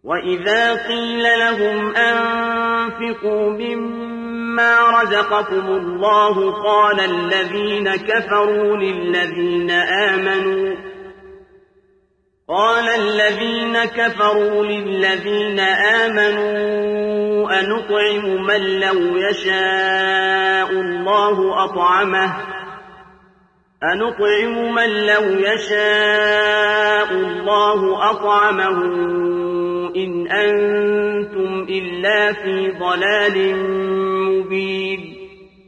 وَإِذَا قِيلَ لَهُمْ أَنفِقُوا مِمَّا رَزَقَكُمُ اللَّهُ قَالَ الَّذِينَ كَفَرُوا لِلَّذِينَ آمَنُوا أَنُطْعِمُ مَن لَّوْ يَشَاءُ اللَّهُ أَطْعَمَهُ إِنْ أَنتُمْ إِلَّا فِي ضَلَالٍ مُّبِينٍ